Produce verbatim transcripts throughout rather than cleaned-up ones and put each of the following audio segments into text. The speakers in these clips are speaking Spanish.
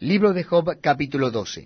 Libro de Job, capítulo doce.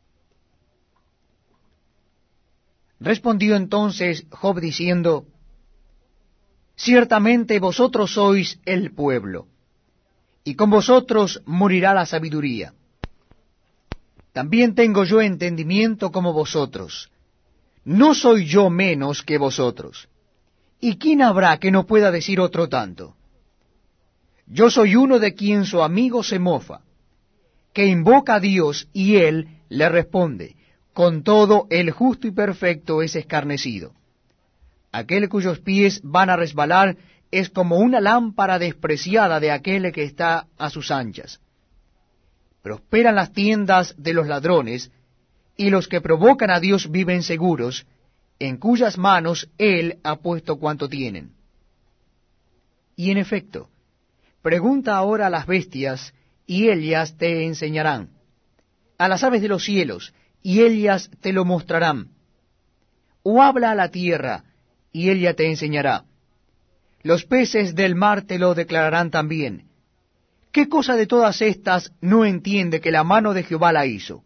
Respondió entonces Job diciendo: Ciertamente vosotros sois el pueblo, y con vosotros morirá la sabiduría. También tengo yo entendimiento como vosotros, no soy yo menos que vosotros. ¿Y quién habrá que no pueda decir otro tanto? Yo soy uno de quien su amigo se mofa, que invoca a Dios y él le responde. Con todo, el justo y perfecto es escarnecido. Aquel cuyos pies van a resbalar es como una lámpara despreciada de aquel que está a sus anchas. Prosperan las tiendas de los ladrones, y los que provocan a Dios viven seguros, en cuyas manos Él ha puesto cuanto tienen. Y en efecto, pregunta ahora a las bestias, y ellas te enseñarán; a las aves de los cielos, y ellas te lo mostrarán; o habla a la tierra, y ella te enseñará. Los peces del mar te lo declararán también. ¿Qué cosa de todas estas no entiende que la mano de Jehová la hizo?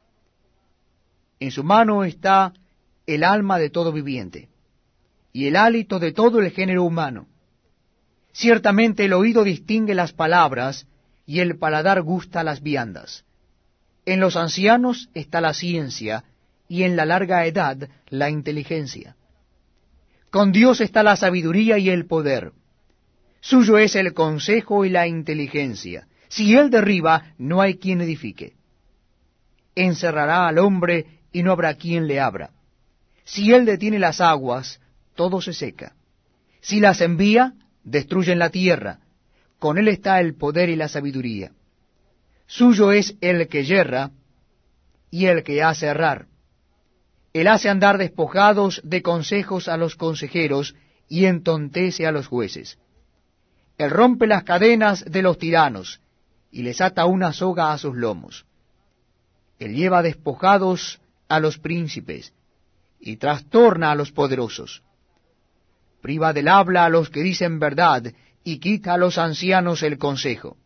En su mano está el alma de todo viviente, y el hálito de todo el género humano. Ciertamente el oído distingue las palabras, y el paladar gusta las viandas. En los ancianos está la ciencia, y en la larga edad la inteligencia. Con Dios está la sabiduría y el poder. Suyo es el consejo y la inteligencia. Si Él derriba, no hay quien edifique. Encerrará al hombre, y no habrá quien le abra. Si Él detiene las aguas, todo se seca. Si las envía, destruyen la tierra. Con Él está el poder y la sabiduría. Suyo es el que yerra y el que hace errar. Él hace andar despojados de consejos a los consejeros, y entontece a los jueces. Él rompe las cadenas de los tiranos, y les ata una soga a sus lomos. Él lleva despojados a los príncipes, y trastorna a los poderosos. Priva del habla a los que dicen verdad, y quita a los ancianos el consejo.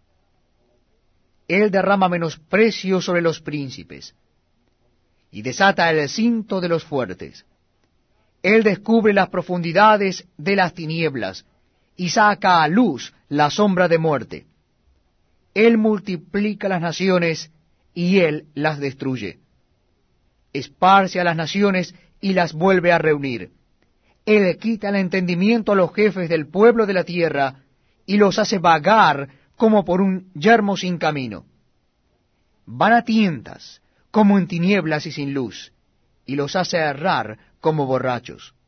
Él derrama menosprecio sobre los príncipes, y desata el cinto de los fuertes. Él descubre las profundidades de las tinieblas, y saca a luz la sombra de muerte. Él multiplica las naciones, y Él las destruye. Esparce a las naciones, y las vuelve a reunir. Él quita el entendimiento a los jefes del pueblo de la tierra, y los hace vagar como por un yermo sin camino. Van a tientas, como en tinieblas y sin luz, y los hace errar como borrachos.